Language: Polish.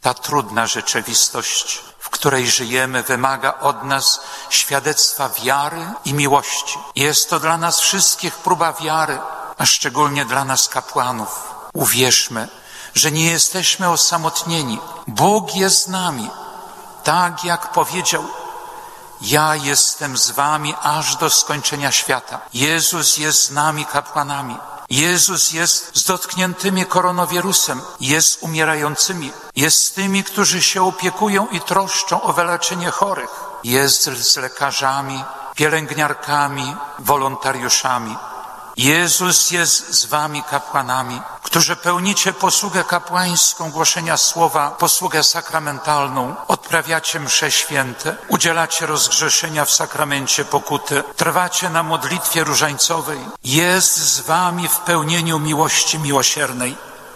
Ta trudna rzeczywistość, w której żyjemy, wymaga od nas świadectwa wiary i miłości. Jest to dla nas wszystkich próba wiary, a szczególnie dla nas kapłanów. Uwierzmy, że nie jesteśmy osamotnieni. Bóg jest z nami, tak jak powiedział: ja jestem z wami aż do skończenia świata. Jezus jest z nami kapłanami. Jezus jest z dotkniętymi koronawirusem, jest z umierającymi, jest z tymi, którzy się opiekują i troszczą o wyleczenie chorych. Jest z lekarzami, pielęgniarkami, wolontariuszami. Jezus jest z wami kapłanami, którzy pełnicie posługę kapłańską głoszenia słowa, posługę sakramentalną, odprawiacie msze święte, udzielacie rozgrzeszenia w sakramencie pokuty, trwacie na modlitwie różańcowej. Jest z wami w pełnieniu miłości miłosiernej.